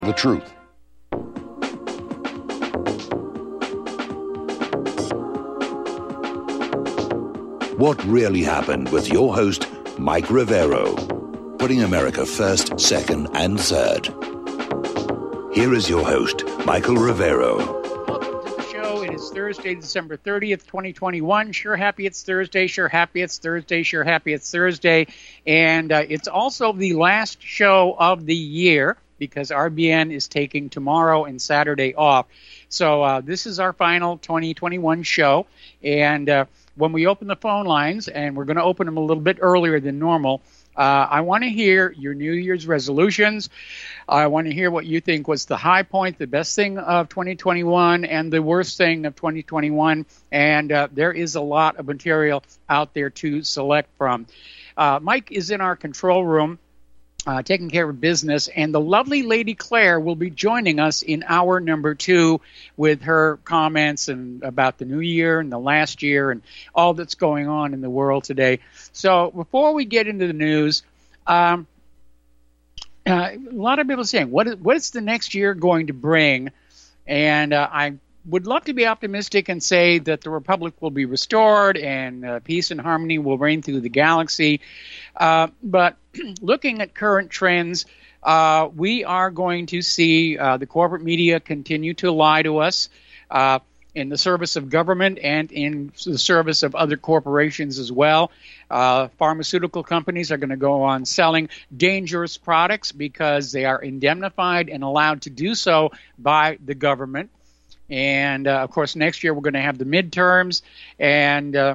The truth. What really happened with your host, Mike Rivero, putting America first, second, and third. Here is your host, Michael Rivero. Welcome to the show. It is Thursday, December 30th, 2021. Sure happy it's Thursday. Sure happy it's Thursday. Sure happy it's Thursday. And it's also the last show of the year, because RBN is taking tomorrow and Saturday off. So this is our final 2021 show. And when we open the phone lines, and we're going to open them a little bit earlier than normal, I want to hear your New Year's resolutions. I want to hear what you think was the high point, the best thing of 2021, and the worst thing of 2021. And there is a lot of material out there to select from. Mike is in our control room, taking care of business, and the lovely Lady Claire will be joining us in hour number 2 with her comments and about the new year and the last year and all that's going on in the world today. So before we get into the news, a lot of people are saying, what is the next year going to bring? And I would love to be optimistic and say that the Republic will be restored and peace and harmony will reign through the galaxy. But looking at current trends, we are going to see the corporate media continue to lie to us in the service of government and in the service of other corporations as well. Pharmaceutical companies are going to go on selling dangerous products because they are indemnified and allowed to do so by the government. And, of course, next year we're going to have the midterms. And,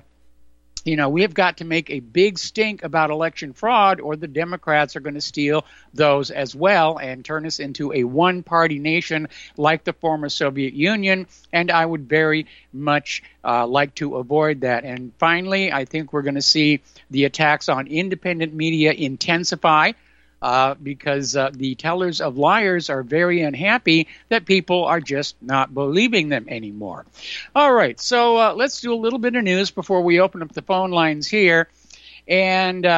we have got to make a big stink about election fraud, or the Democrats are going to steal those as well and turn us into a one-party nation like the former Soviet Union. And I would very much like to avoid that. And finally, I think we're going to see the attacks on independent media intensify. Because the tellers of liars are very unhappy that people are just not believing them anymore. All right, so let's do a little bit of news before we open up the phone lines here. And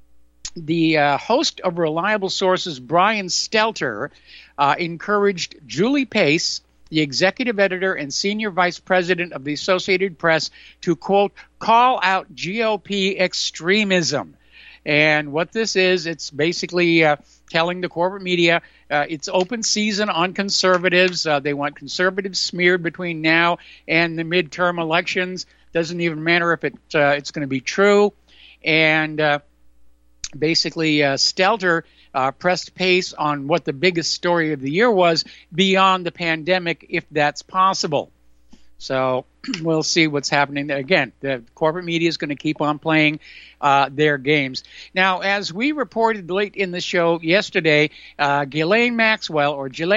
the host of Reliable Sources, Brian Stelter, encouraged Julie Pace, the executive editor and senior vice president of the Associated Press, to, quote, call out GOP extremism. And what this is, it's basically telling the corporate media it's open season on conservatives. They want conservatives smeared between now and the midterm elections. Doesn't even matter if it's going to be true. And basically, Stelter pressed Pace on what the biggest story of the year was beyond the pandemic, if that's possible. So we'll see what's happening there. Again, the corporate media is going to keep on playing their games. Now, as we reported late in the show yesterday, Ghislaine Maxwell,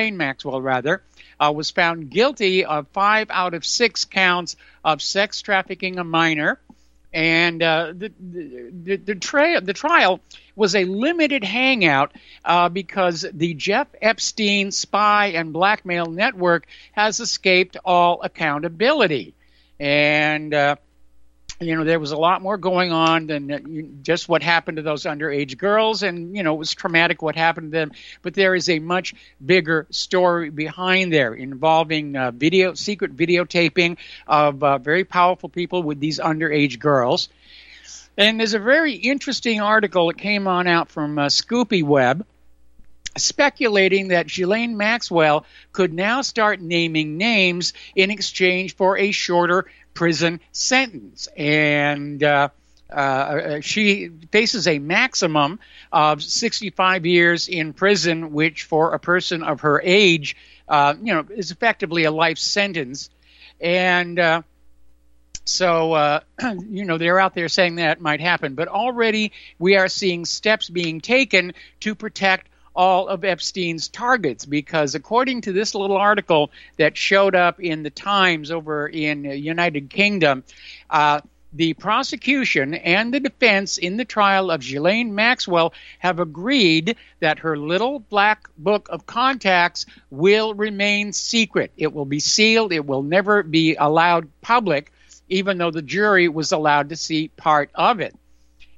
was found guilty of 5 out of 6 counts of sex trafficking a minor. And the trial was a limited hangout because the Jeff Epstein spy and blackmail network has escaped all accountability. And, there was a lot more going on than just what happened to those underage girls. And, it was traumatic what happened to them. But there is a much bigger story behind there involving secret videotaping of very powerful people with these underage girls. And there's a very interesting article that came out from Scoopy Web speculating that Ghislaine Maxwell could now start naming names in exchange for a shorter prison sentence. And she faces a maximum of 65 years in prison, which for a person of her age, is effectively a life sentence. And so, they're out there saying that might happen. But already we are seeing steps being taken to protect all of Epstein's targets, because according to this little article that showed up in the Times over in United Kingdom, the prosecution and the defense in the trial of Ghislaine Maxwell have agreed that her little black book of contacts will remain secret. It will be sealed. It will never be allowed public, even though the jury was allowed to see part of it.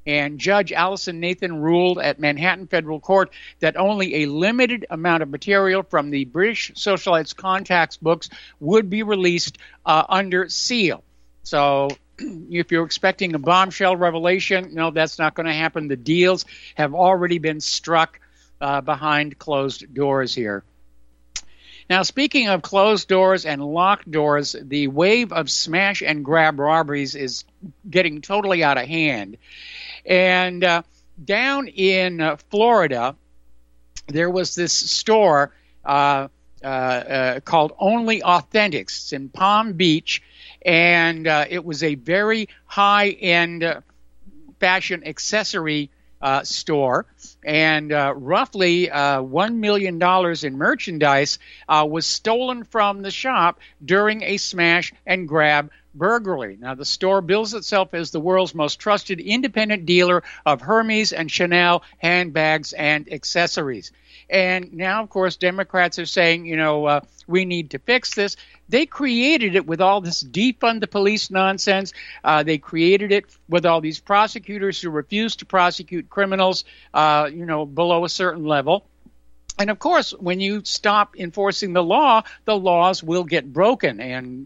And Judge Allison Nathan ruled at Manhattan Federal Court that only a limited amount of material from the British Socialites' contacts books would be released under seal. So if you're expecting a bombshell revelation, no, that's not going to happen. The deals have already been struck behind closed doors here. Now, speaking of closed doors and locked doors, the wave of smash and grab robberies is getting totally out of hand. And down in Florida, there was this store called Only Authentics. It's in Palm Beach, and it was a very high-end fashion accessory store, and roughly $1 million in merchandise was stolen from the shop during a smash and grab burglary. Now, the store bills itself as the world's most trusted independent dealer of Hermes and Chanel handbags and accessories. And now, of course, Democrats are saying, we need to fix this. They created it with all this defund the police nonsense. They created it with all these prosecutors who refuse to prosecute criminals, below a certain level. And, of course, when you stop enforcing the law, the laws will get broken. And,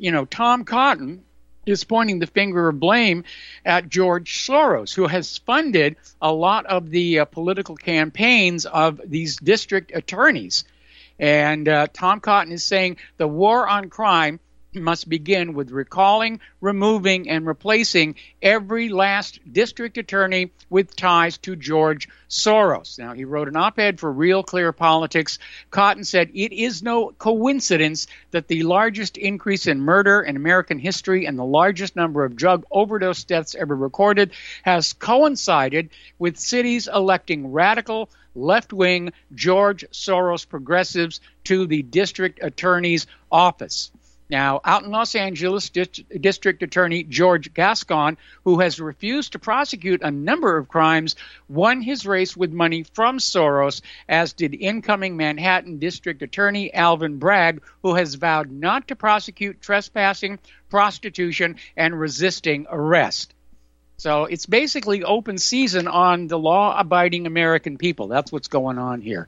Tom Cotton is pointing the finger of blame at George Soros, who has funded a lot of the political campaigns of these district attorneys. And Tom Cotton is saying the war on crime must begin with recalling, removing, and replacing every last district attorney with ties to George Soros. Now, he wrote an op-ed for Real Clear Politics. Cotton said, "It is no coincidence that the largest increase in murder in American history and the largest number of drug overdose deaths ever recorded has coincided with cities electing radical, left-wing George Soros progressives to the district attorney's office." Now, out in Los Angeles, District Attorney George Gascon, who has refused to prosecute a number of crimes, won his race with money from Soros, as did incoming Manhattan District Attorney Alvin Bragg, who has vowed not to prosecute trespassing, prostitution, and resisting arrest. So it's basically open season on the law-abiding American people. That's what's going on here.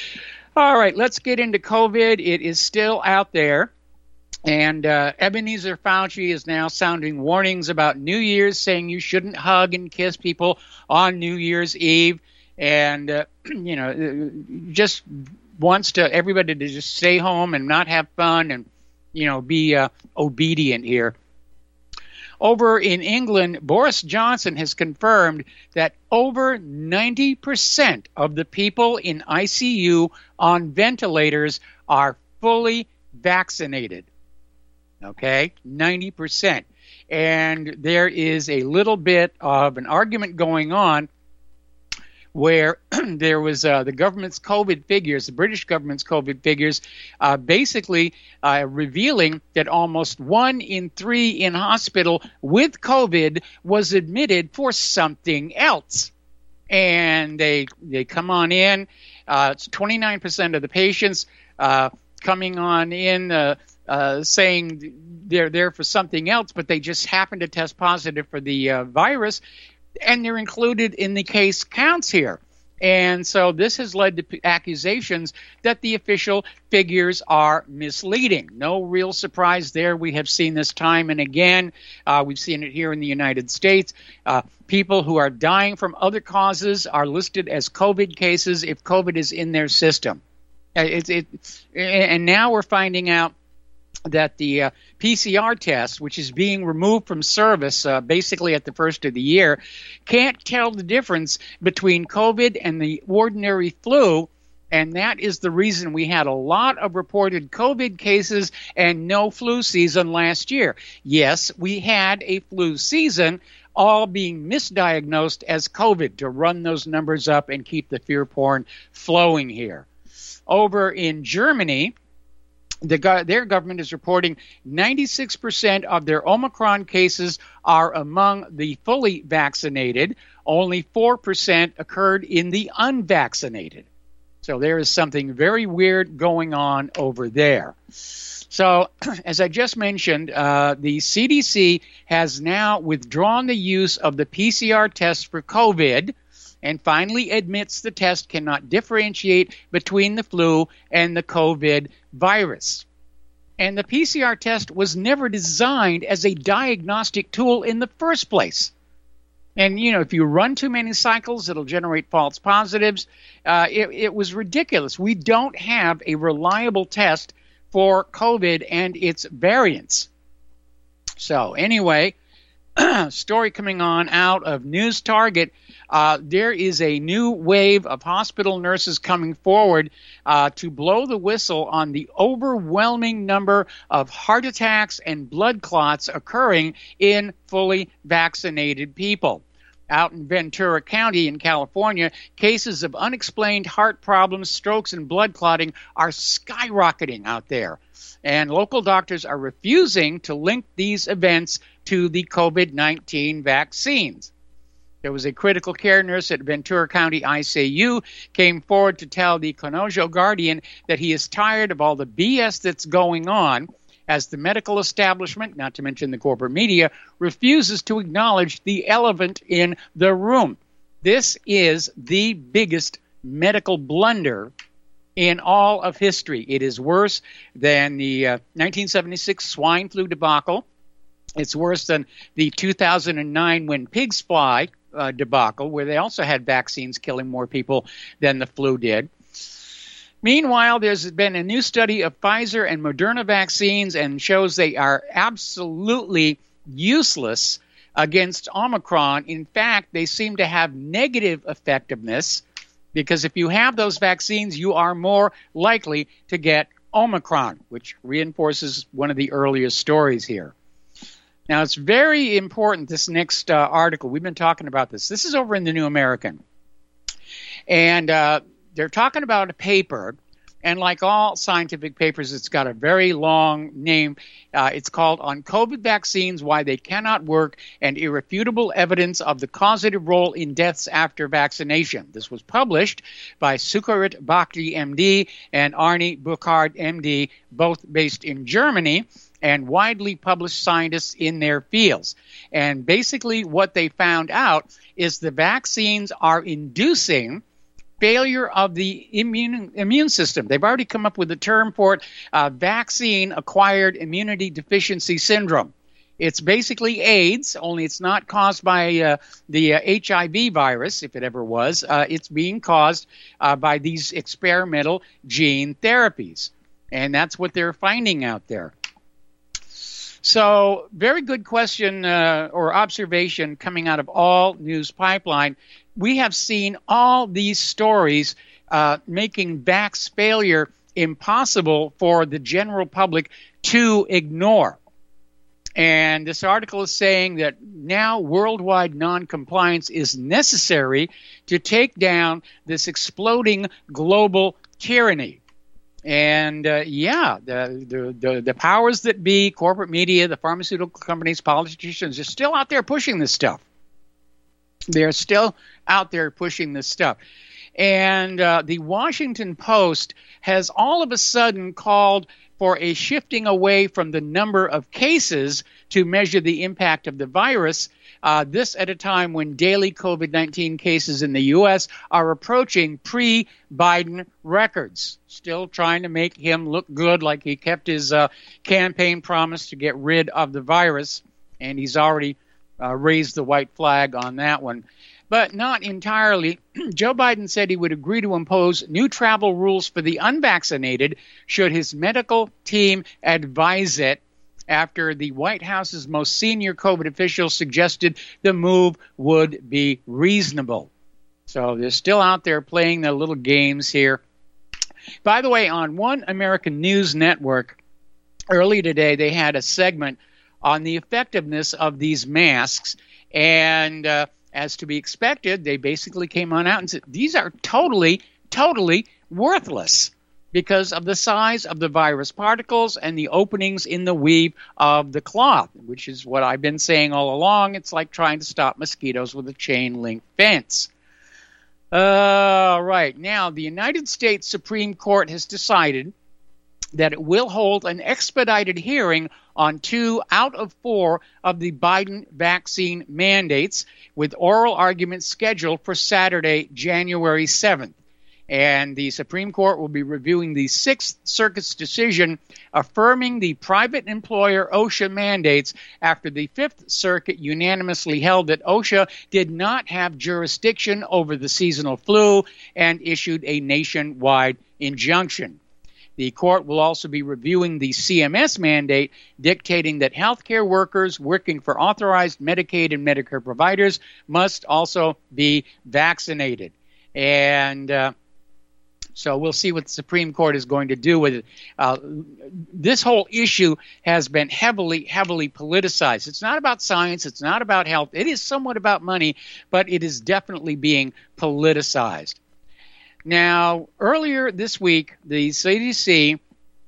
All right, let's get into COVID. It is still out there. And Ebenezer Fauci is now sounding warnings about New Year's, saying you shouldn't hug and kiss people on New Year's Eve. And, just wants everybody to just stay home and not have fun and, be obedient here. Over in England, Boris Johnson has confirmed that over 90% of the people in ICU on ventilators are fully vaccinated. Okay, 90%. And there is a little bit of an argument going on where there was the government's COVID figures, the British government's COVID figures, basically revealing that almost 1 in 3 in hospital with COVID was admitted for something else. And they come on in. It's 29% of the patients coming on in saying they're there for something else, but they just happen to test positive for the virus, and they're included in the case counts here. And so this has led to accusations that the official figures are misleading. No real surprise there. We have seen this time and again. We've seen it here in the United States. People who are dying from other causes are listed as COVID cases if COVID is in their system. And now we're finding out that the PCR test, which is being removed from service basically at the first of the year, can't tell the difference between COVID and the ordinary flu, and that is the reason we had a lot of reported COVID cases and no flu season last year. Yes, we had a flu season, all being misdiagnosed as COVID to run those numbers up and keep the fear porn flowing here. Over in Germany, their government is reporting 96% of their Omicron cases are among the fully vaccinated. Only 4% occurred in the unvaccinated. So there is something very weird going on over there. So, as I just mentioned, the CDC has now withdrawn the use of the PCR test for COVID and finally admits the test cannot differentiate between the flu and the COVID virus. And the PCR test was never designed as a diagnostic tool in the first place. And, if you run too many cycles, it'll generate false positives. It was ridiculous. We don't have a reliable test for COVID and its variants. So anyway, story coming on out of News Target, there is a new wave of hospital nurses coming forward to blow the whistle on the overwhelming number of heart attacks and blood clots occurring in fully vaccinated people. Out in Ventura County in California, cases of unexplained heart problems, strokes, and blood clotting are skyrocketing out there. And local doctors are refusing to link these events to the COVID-19 vaccines. There was a critical care nurse at Ventura County ICU came forward to tell the Conejo Guardian that he is tired of all the BS that's going on, as the medical establishment, not to mention the corporate media, refuses to acknowledge the elephant in the room. This is the biggest medical blunder in all of history. It is worse than the 1976 swine flu debacle. It's worse than the 2009 when pigs fly debacle, where they also had vaccines killing more people than the flu did. Meanwhile, there's been a new study of Pfizer and Moderna vaccines and shows they are absolutely useless against Omicron. In fact, they seem to have negative effectiveness because if you have those vaccines, you are more likely to get Omicron, which reinforces one of the earlier stories here. Now, it's very important, this next article. We've been talking about this. This is over in the New American. And they're talking about a paper, and like all scientific papers, it's got a very long name. It's called On COVID Vaccines, Why They Cannot Work, and Irrefutable Evidence of the Causative Role in Deaths After Vaccination. This was published by Sucharit Bhakdi, MD, and Arnie Burkhard, MD, both based in Germany, and widely published scientists in their fields. And basically what they found out is the vaccines are inducing failure of the immune system. They've already come up with a term for it, vaccine-acquired immunity deficiency syndrome. It's basically AIDS, only it's not caused by the HIV virus, if it ever was. It's being caused by these experimental gene therapies. And that's what they're finding out there. So, very good question or observation coming out of All News Pipeline. We have seen all these stories making vax failure impossible for the general public to ignore. And this article is saying that now worldwide noncompliance is necessary to take down this exploding global tyranny. And the powers that be, corporate media, the pharmaceutical companies, politicians, are still out there pushing this stuff. They're still out there pushing this stuff. And the Washington Post has all of a sudden called for a shifting away from the number of cases to measure the impact of the virus, this at a time when daily COVID-19 cases in the U.S. are approaching pre-Biden records. Still trying to make him look good, like he kept his campaign promise to get rid of the virus, and he's already raised the white flag on that one. But not entirely. Joe Biden said he would agree to impose new travel rules for the unvaccinated should his medical team advise it, after the White House's most senior COVID officials suggested the move would be reasonable. So they're still out there playing their little games here. By the way, on One American News Network, early today, they had a segment on the effectiveness of these masks. And as to be expected, they basically came on out and said, these are totally worthless because of the size of the virus particles and the openings in the weave of the cloth, which is what I've been saying all along. It's like trying to stop mosquitoes with a chain link fence. Right. Now, the United States Supreme Court has decided that it will hold an expedited hearing on 2 out of 4 of the Biden vaccine mandates, with oral arguments scheduled for Saturday, January 7th. And the Supreme Court will be reviewing the Sixth Circuit's decision affirming the private employer OSHA mandates after the Fifth Circuit unanimously held that OSHA did not have jurisdiction over the seasonal flu and issued a nationwide injunction. The court will also be reviewing the CMS mandate dictating that healthcare workers working for authorized Medicaid and Medicare providers must also be vaccinated. And so we'll see what the Supreme Court is going to do with it. This whole issue has been heavily politicized. It's not about science. It's not about health. It is somewhat about money, but it is definitely being politicized. Now, earlier this week, the CDC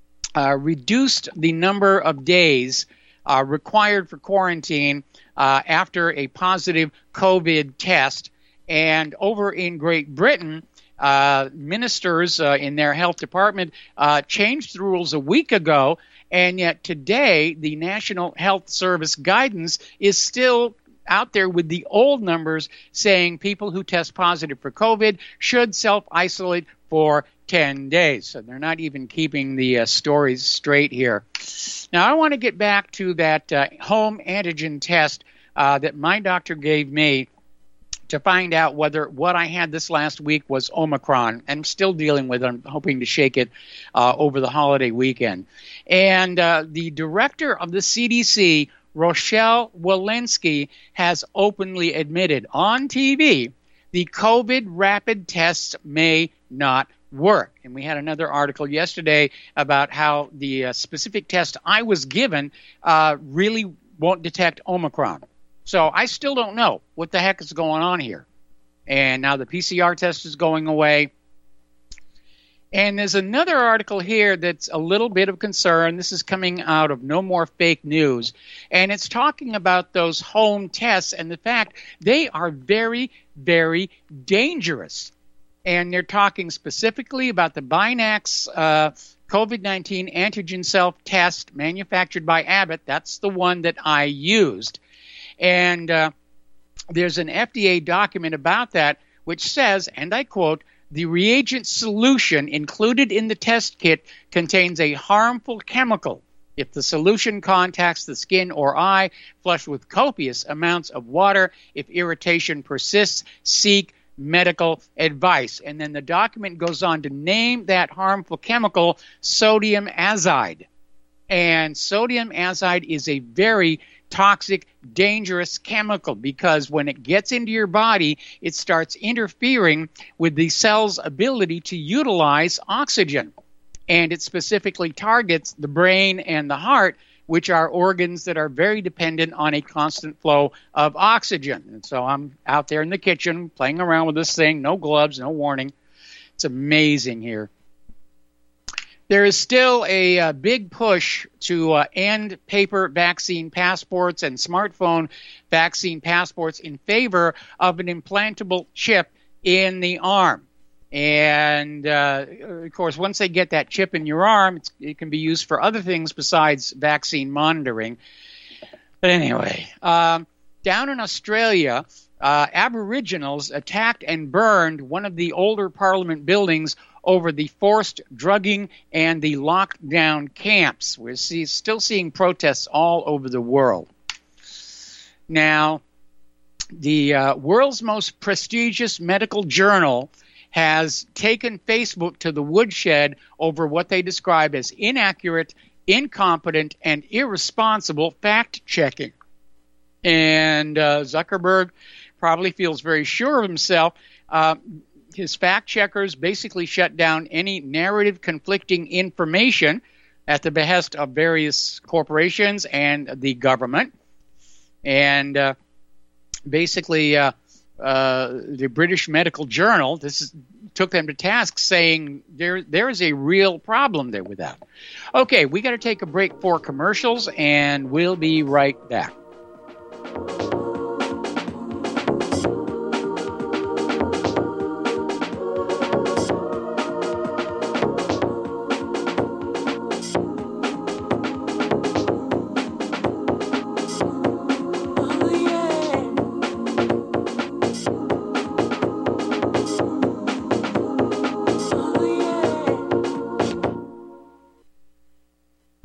reduced the number of days required for quarantine after a positive COVID test. And over in Great Britain, ministers in their health department changed the rules a week ago, and yet today the National Health Service guidance is still out there with the old numbers saying people who test positive for COVID should self-isolate for 10 days. So they're not even keeping the stories straight here. Now, I want to get back to that home antigen test that my doctor gave me to find out whether what I had this last week was Omicron. I'm still dealing with it. I'm hoping to shake it over the holiday weekend. And the director of the CDC, Rochelle Walensky, has openly admitted on TV the COVID rapid tests may not work. And we had another article yesterday about how the specific test I was given really won't detect Omicron. So I still don't know what the heck is going on here. And now the PCR test is going away. And there's another article here that's a little bit of concern. This is coming out of No More Fake News. And it's talking about those home tests and the fact they are very, very dangerous. And they're talking specifically about the Binax COVID-19 antigen self-test manufactured by Abbott. That's the one that I used. And there's an FDA document about that which says, and I quote, "The reagent solution included in the test kit contains a harmful chemical. If the solution contacts the skin or eye, flush with copious amounts of water. If irritation persists, seek medical advice." And then the document goes on to name that harmful chemical sodium azide. And sodium azide is a very toxic, dangerous chemical because when it gets into your body, it starts interfering with the cell's ability to utilize oxygen. And it specifically targets the brain and the heart, which are organs that are very dependent on a constant flow of oxygen. And so I'm out there in the kitchen playing around with this thing, no gloves, no warning. It's amazing here. There is still a big push to end paper vaccine passports and smartphone vaccine passports in favor of an implantable chip in the arm. And, of course, once they get that chip in your arm, it can be used for other things besides vaccine monitoring. But anyway, down in Australia, Aboriginals attacked and burned one of the older Parliament buildings over the forced drugging and the lockdown camps. We're still seeing protests all over the world. Now, the world's most prestigious medical journal has taken Facebook to the woodshed over what they describe as inaccurate, incompetent, and irresponsible fact-checking. And Zuckerberg probably feels very sure of himself. His fact checkers basically shut down any narrative conflicting information at the behest of various corporations and the government. And basically, the British Medical Journal took them to task, saying there is a real problem there with that. Okay, we got to take a break for commercials, and we'll be right back.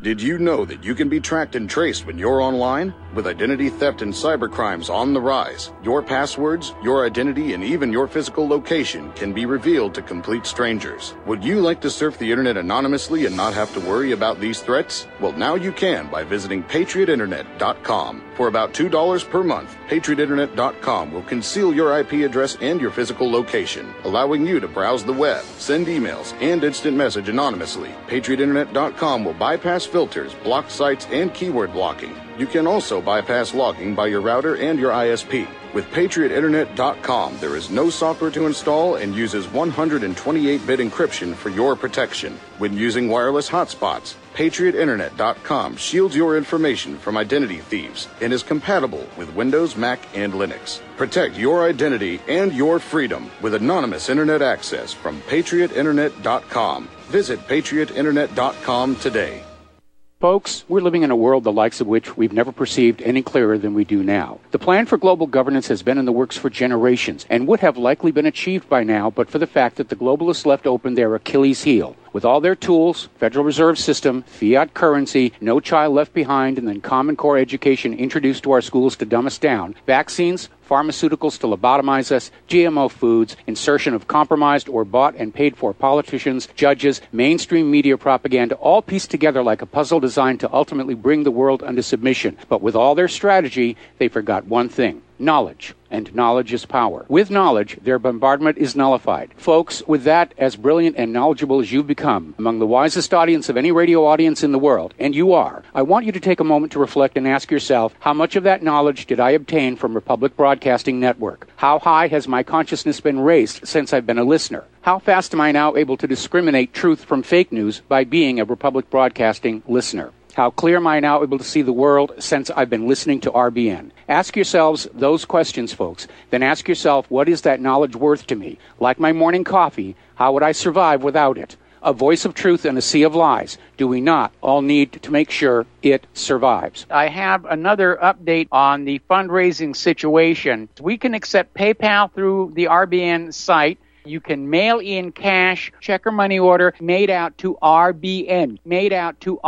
Did you know that you can be tracked and traced when you're online? With identity theft and cybercrimes on the rise, your passwords, your identity, and even your physical location can be revealed to complete strangers. Would you like to surf the internet anonymously and not have to worry about these threats? Well, now you can by visiting patriotinternet.com. For about $2 per month, patriotinternet.com will conceal your IP address and your physical location, allowing you to browse the web, send emails, and instant message anonymously. patriotinternet.com will bypass filters, block sites, and keyword blocking. You can also bypass logging by your router and your ISP. With patriotinternet.com, there is no software to install and uses 128-bit encryption for your protection. When using wireless hotspots, patriotinternet.com shields your information from identity thieves and is compatible with Windows, Mac, and Linux. Protect your identity and your freedom with anonymous internet access from patriotinternet.com. Visit patriotinternet.com today. Folks, we're living in a world the likes of which we've never perceived any clearer than we do now. The plan for global governance has been in the works for generations and would have likely been achieved by now but for the fact that the globalists left open their Achilles heel. With all their tools, Federal Reserve System, fiat currency, no child left behind, and then Common Core education introduced to our schools to dumb us down, vaccines, pharmaceuticals to lobotomize us, GMO foods, insertion of compromised or bought and paid for politicians, judges, mainstream media propaganda, all pieced together like a puzzle designed to ultimately bring the world under submission. But with all their strategy, they forgot one thing: knowledge. And knowledge is power. With knowledge, their bombardment is nullified. Folks, with that, as brilliant and knowledgeable as you've become, among the wisest audience of any radio audience in the world, and you are, I want you to take a moment to reflect and ask yourself, how much of that knowledge did I obtain from Republic Broadcasting Network? How high has my consciousness been raised since I've been a listener? How fast am I now able to discriminate truth from fake news by being a Republic Broadcasting listener? How clear am I now able to see the world since I've been listening to RBN? Ask yourselves those questions, folks. Then ask yourself, what is that knowledge worth to me? Like my morning coffee, how would I survive without it? A voice of truth in a sea of lies. Do we not all need to make sure it survives? I have another update on the fundraising situation. We can accept PayPal through the RBN site. You can mail in cash, check or money order, made out to RBN. Made out to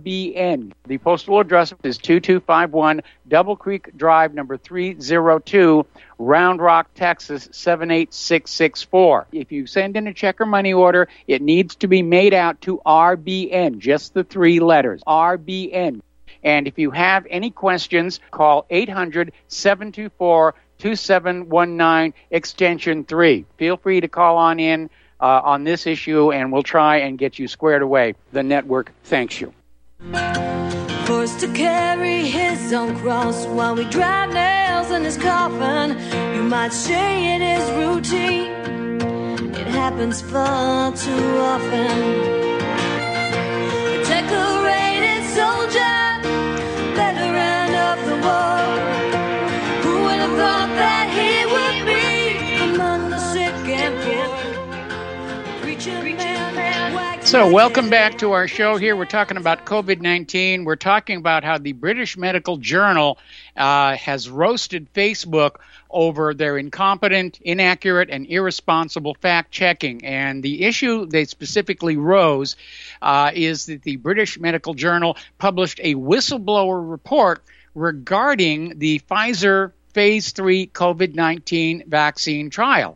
RBN. The postal address is 2251 Double Creek Drive, number 302, Round Rock, Texas, 78664. If you send in a check or money order, it needs to be made out to RBN, just the three letters, RBN. And if you have any questions, call 800-724-2719, extension 3. Feel free to call on in on this issue, and we'll try and get you squared away. The network thanks you. Forced to carry his own cross while we drive nails in his coffin. You might say it is routine. It happens far too often. A decorated soldier, veteran of the war. Who would have thought that he would be among the sick and poor? Preacher man. So welcome back to our show here. We're talking about COVID-19. We're talking about how the British Medical Journal has roasted Facebook over their incompetent, inaccurate, and irresponsible fact-checking. And the issue they specifically rose is that the British Medical Journal published a whistleblower report regarding the Pfizer Phase 3 COVID-19 vaccine trial.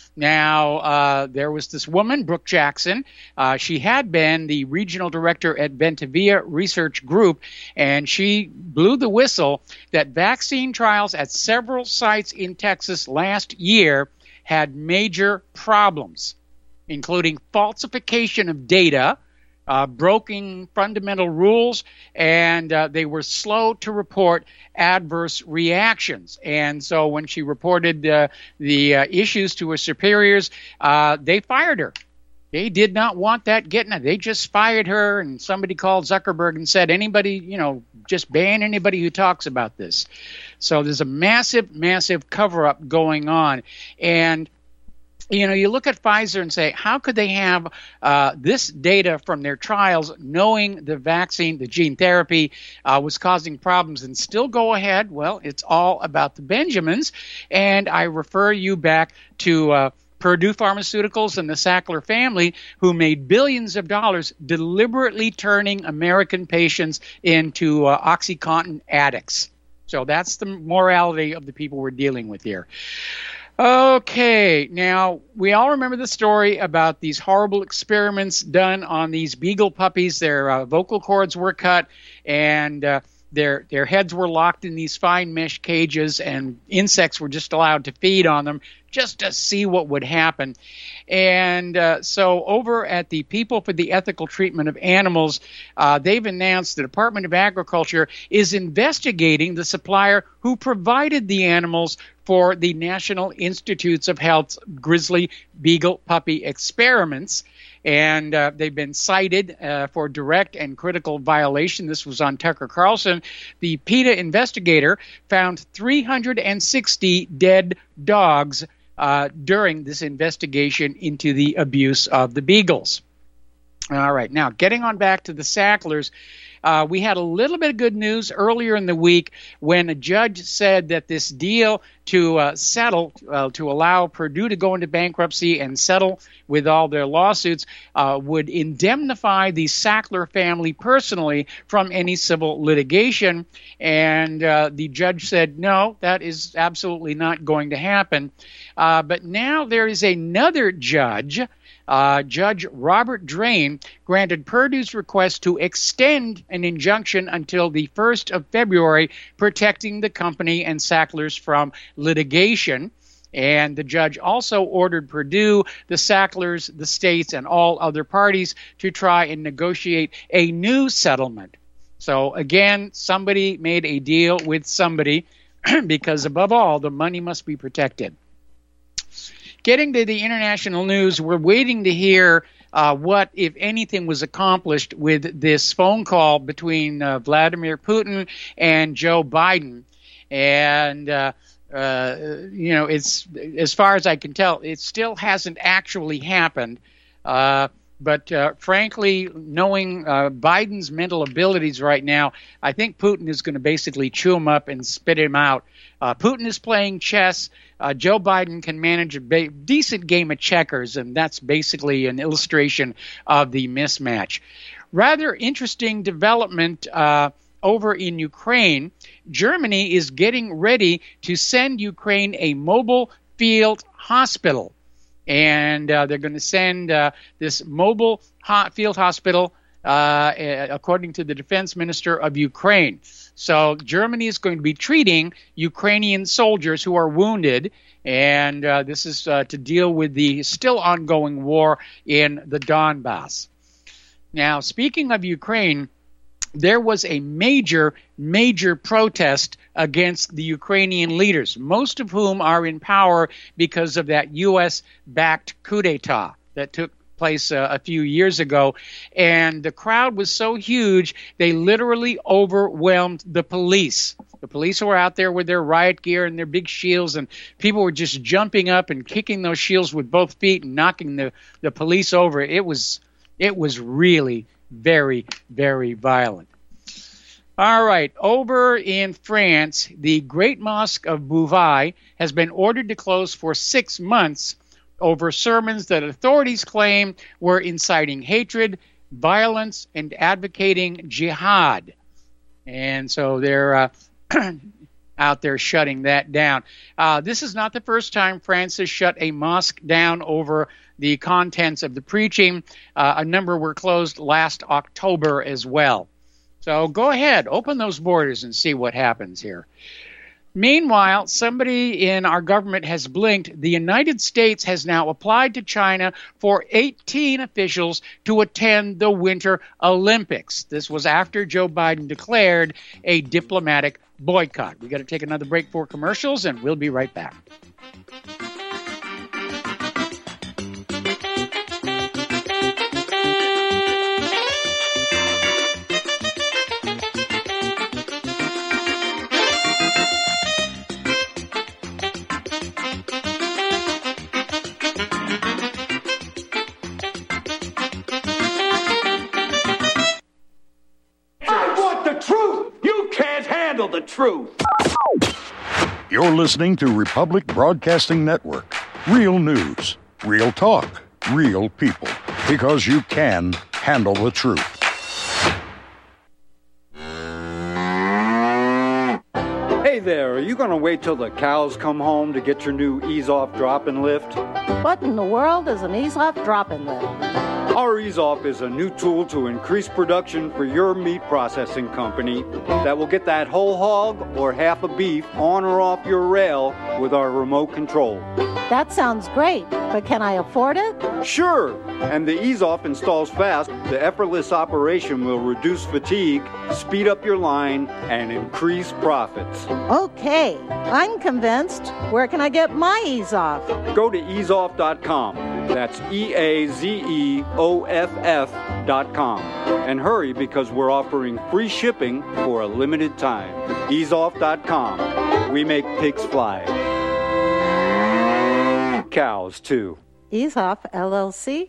Now, there was this woman, Brooke Jackson. She had been the regional director at Ventavia Research Group, and she blew the whistle that vaccine trials at several sites in Texas last year had major problems, including falsification of data, broken fundamental rules, and they were slow to report adverse reactions. And so when she reported the issues to her superiors, they fired her. They did not want that getting her. They just fired her, and somebody called Zuckerberg and said, anybody, just ban anybody who talks about this. So there's a massive, massive cover-up going on. And you look at Pfizer and say, how could they have this data from their trials knowing the vaccine, the gene therapy, was causing problems and still go ahead? Well, it's all about the Benjamins. And I refer you back to Purdue Pharmaceuticals and the Sackler family, who made billions of dollars deliberately turning American patients into OxyContin addicts. So that's the morality of the people we're dealing with here. Okay, now we all remember the story about these horrible experiments done on these beagle puppies. Their vocal cords were cut, and their heads were locked in these fine mesh cages, and insects were just allowed to feed on them just to see what would happen. And so over at the People for the Ethical Treatment of Animals, they've announced the Department of Agriculture is investigating the supplier who provided the animals for the National Institutes of Health's grizzly beagle puppy experiments. And they've been cited for direct and critical violation. This was on Tucker Carlson. The PETA investigator found 360 dead dogs during this investigation into the abuse of the beagles. All right, now getting on back to the Sacklers, we had a little bit of good news earlier in the week when a judge said that this deal to settle, to allow Purdue to go into bankruptcy and settle with all their lawsuits, would indemnify the Sackler family personally from any civil litigation. And the judge said, no, that is absolutely not going to happen. But now there is another judge. Judge Robert Drain granted Purdue's request to extend an injunction until the 1st of February, protecting the company and Sacklers from litigation. And the judge also ordered Purdue, the Sacklers, the states, and all other parties to try and negotiate a new settlement. So again, somebody made a deal with somebody because above all, the money must be protected. Getting to the international news, we're waiting to hear what, if anything, was accomplished with this phone call between Vladimir Putin and Joe Biden. And, it's, as far as I can tell, it still hasn't actually happened. But frankly, knowing Biden's mental abilities right now, I think Putin is going to basically chew him up and spit him out. Putin is playing chess. Joe Biden can manage a decent game of checkers, and that's basically an illustration of the mismatch. Rather interesting development over in Ukraine. Germany is getting ready to send Ukraine a mobile field hospital. And they're going to send this mobile field hospital, according to the defense minister of Ukraine. So Germany is going to be treating Ukrainian soldiers who are wounded, and this is to deal with the still ongoing war in the Donbass. Now, speaking of Ukraine, there was a major protest against the Ukrainian leaders, most of whom are in power because of that U.S.-backed coup d'etat that took place a few years ago. And the crowd was so huge, they literally overwhelmed the police. The police were out there with their riot gear and their big shields, and people were just jumping up and kicking those shields with both feet and knocking the police over. It was really very, very violent. All right, over in France, the Great Mosque of Beauvais has been ordered to close for 6 months over sermons that authorities claim were inciting hatred, violence, and advocating jihad. And so they're out there shutting that down. This is not the first time France has shut a mosque down over the contents of the preaching. A number were closed last October as well. So go ahead, open those borders and see what happens here. Meanwhile, somebody in our government has blinked. The United States has now applied to China for 18 officials to attend the Winter Olympics. This was after Joe Biden declared a diplomatic boycott. We got to take another break for commercials, and we'll be right back. The truth. You're listening to Republic Broadcasting Network. Real news. Real talk, real people, because you can handle the truth. Hey there, are you going to wait till the cows come home to get your new ease-off drop-in lift? What in the world is an ease-off drop-in lift? Our ease-off is a new tool to increase production for your meat processing company that will get that whole hog or half a beef on or off your rail with our remote control. That sounds great, but can I afford it? Sure, and the ease-off installs fast. The effortless operation will reduce fatigue, speed up your line, and increase profits. Okay, I'm convinced. Where can I get my ease-off? Go to easeoff.com. That's EAZEOFF.com. And hurry, because we're offering free shipping for a limited time. Easeoff.com. We make pigs fly. Cows, too. Ease-Off, LLC,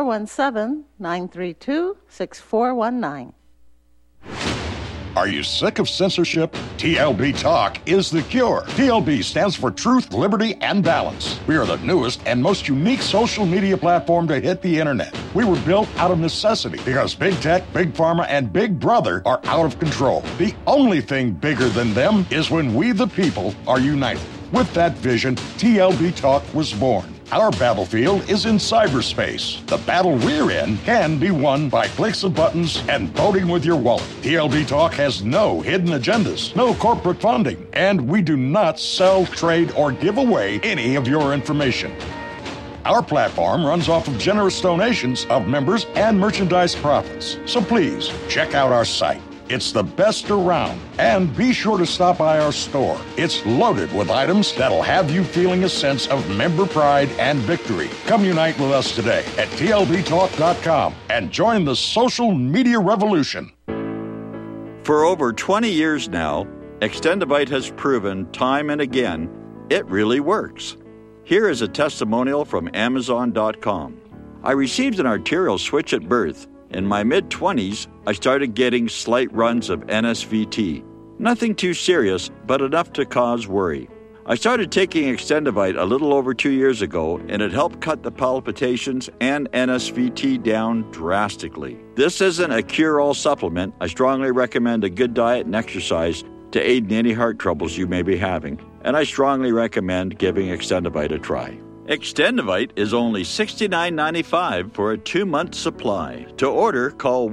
417-932-6419. Are you sick of censorship? TLB Talk is the cure. TLB stands for Truth, Liberty, and Balance. We are the newest and most unique social media platform to hit the internet. We were built out of necessity because big tech, big pharma, and big brother are out of control. The only thing bigger than them is when we, the people, are united. With that vision, TLB Talk was born. Our battlefield is in cyberspace. The battle we're in can be won by clicks of buttons and voting with your wallet. TLB Talk has no hidden agendas, no corporate funding, and we do not sell, trade, or give away any of your information. Our platform runs off of generous donations of members and merchandise profits. So please, check out our site. It's the best around. And be sure to stop by our store. It's loaded with items that'll have you feeling a sense of member pride and victory. Come unite with us today at tlbtalk.com and join the social media revolution. For over 20 years now, Extendivite has proven time and again it really works. Here is a testimonial from Amazon.com. I received an arterial switch at birth. In my mid-20s, I started getting slight runs of NSVT. Nothing too serious, but enough to cause worry. I started taking Extendivite a little over 2 years ago, and it helped cut the palpitations and NSVT down drastically. This isn't a cure-all supplement. I strongly recommend a good diet and exercise to aid in any heart troubles you may be having, and I strongly recommend giving Extendivite a try. Extendivite is only $69.95 for a 2-month supply. To order, call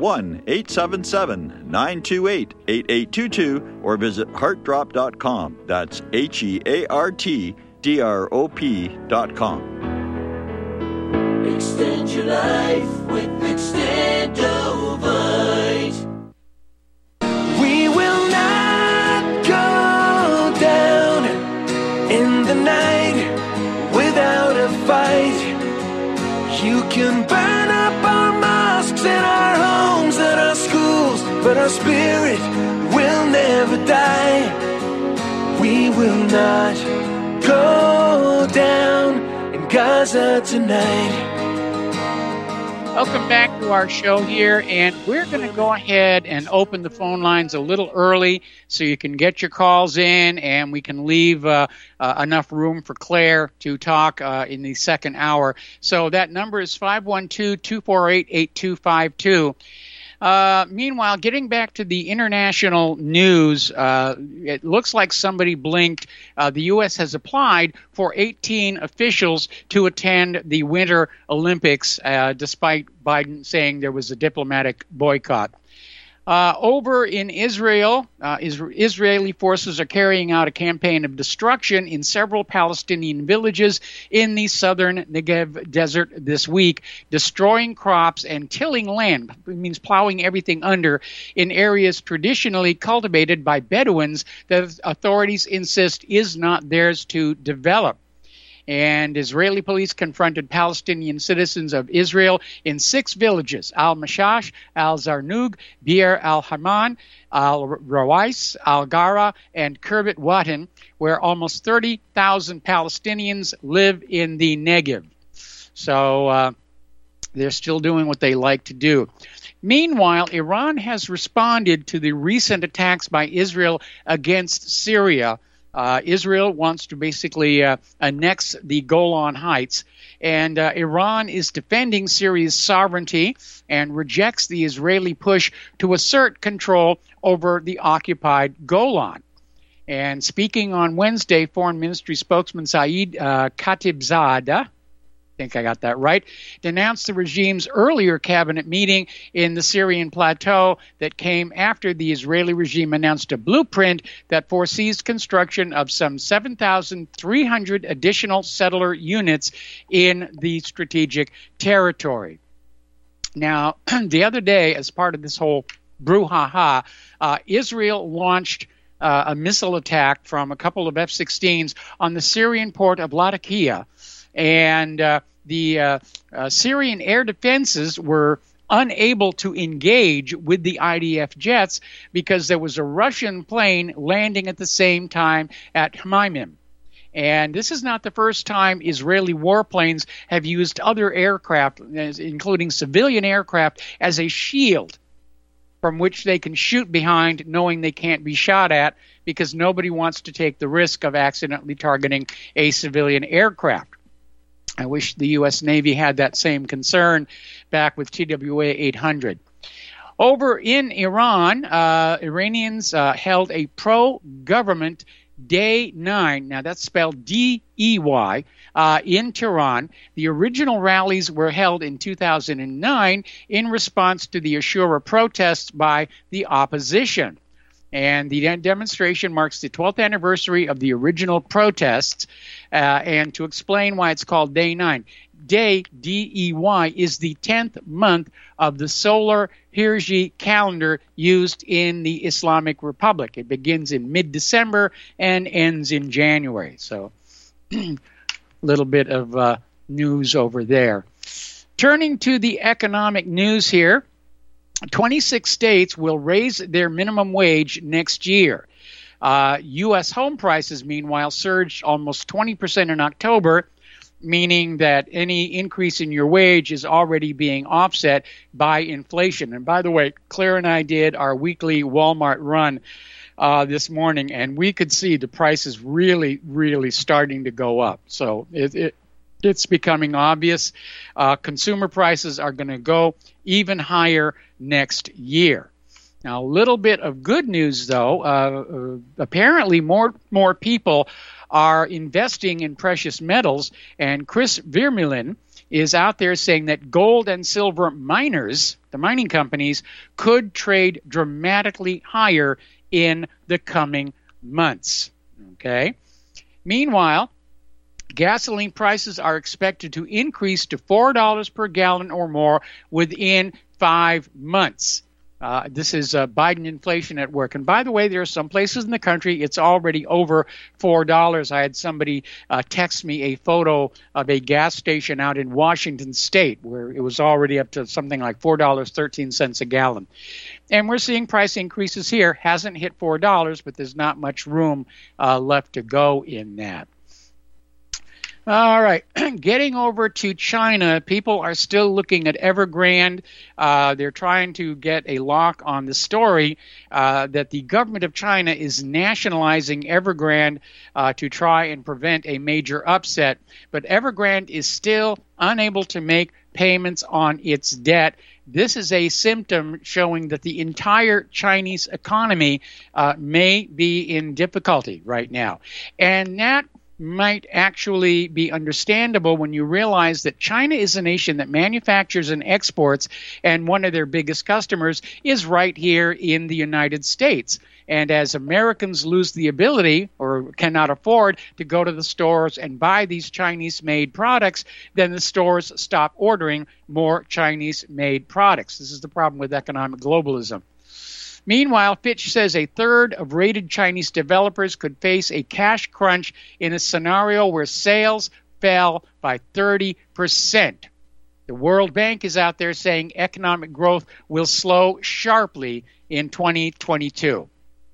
1-877-928-8822 or visit heartdrop.com. That's HEARTDROP.com. Extend your life with Extendivite. We will not go down in the night without a fight. You can burn up our mosques and our homes and our schools, but our spirit will never die. We will not go down in Gaza tonight. Welcome back to our show here, and we're going to go ahead and open the phone lines a little early so you can get your calls in, and we can leave enough room for Claire to talk in the second hour. So that number is 512-248-8252. Meanwhile, getting back to the international news, it looks like somebody blinked. The U.S. has applied for 18 officials to attend the Winter Olympics, despite Biden saying there was a diplomatic boycott. Over in Israel, Israeli forces are carrying out a campaign of destruction in several Palestinian villages in the southern Negev desert this week, destroying crops and tilling land. It means plowing everything under in areas traditionally cultivated by Bedouins that authorities insist is not theirs to develop. And Israeli police confronted Palestinian citizens of Israel in 6 villages: Al-Mashash, Al-Zarnug, Bir al-Haman, Al-Rawais, Al-Gara, and Kirbet Watan, where almost 30,000 Palestinians live in the Negev. So they're still doing what they like to do. Meanwhile, Iran has responded to the recent attacks by Israel against Syria. Israel wants to basically annex the Golan Heights, and Iran is defending Syria's sovereignty and rejects the Israeli push to assert control over the occupied Golan. And speaking on Wednesday, Foreign Ministry spokesman Saeed Khatibzadeh, I think I got that right, denounced the regime's earlier cabinet meeting in the Syrian plateau that came after the Israeli regime announced a blueprint that foresees construction of some 7,300 additional settler units in the strategic territory. Now, the other day, as part of this whole brouhaha, Israel launched a missile attack from a couple of F-16s on the Syrian port of Latakia. And the Syrian air defenses were unable to engage with the IDF jets because there was a Russian plane landing at the same time at Hmeimim. And this is not the first time Israeli warplanes have used other aircraft, including civilian aircraft, as a shield from which they can shoot behind, knowing they can't be shot at, because nobody wants to take the risk of accidentally targeting a civilian aircraft. I wish the U.S. Navy had that same concern back with TWA 800. Over in Iran, Iranians held a pro-government Day 9, now that's spelled D-E-Y, in Tehran. The original rallies were held in 2009 in response to the Ashura protests by the opposition. And the demonstration marks the 12th anniversary of the original protests. And to explain why it's called Day 9, Day, D-E-Y, is the 10th month of the solar Hijri calendar used in the Islamic Republic. It begins in mid-December and ends in January. So a little bit of news over there. Turning to the economic news here, 26 states will raise their minimum wage next year. U.S. home prices, meanwhile, surged almost 20% in October, meaning that any increase in your wage is already being offset by inflation. And by the way, Claire and I did our weekly Walmart run this morning, and we could see the prices really, really starting to go up. So it's becoming obvious. Consumer prices are going to go even higher next year. Now, a little bit of good news, though. Apparently, more people are investing in precious metals, and Chris Vermeulen is out there saying that gold and silver miners, the mining companies, could trade dramatically higher in the coming months. Okay. Meanwhile, gasoline prices are expected to increase to $4 per gallon or more within 5 months. This is Biden inflation at work. And by the way, there are some places in the country it's already over $4. I had somebody text me a photo of a gas station out in Washington State where it was already up to something like $4.13 a gallon. And we're seeing price increases here. Hasn't hit $4, but there's not much room left to go in that. All right, getting over to China, people are still looking at Evergrande. They're trying to get a lock on the story that the government of China is nationalizing Evergrande to try and prevent a major upset. But Evergrande is still unable to make payments on its debt. This is a symptom showing that the entire Chinese economy may be in difficulty right now. And that might actually be understandable when you realize that China is a nation that manufactures and exports, and one of their biggest customers is right here in the United States. And as Americans lose the ability or cannot afford to go to the stores and buy these Chinese-made products, then the stores stop ordering more Chinese-made products. This is the problem with economic globalism. Meanwhile, Fitch says a third of rated Chinese developers could face a cash crunch in a scenario where sales fell by 30%. The World Bank is out there saying economic growth will slow sharply in 2022.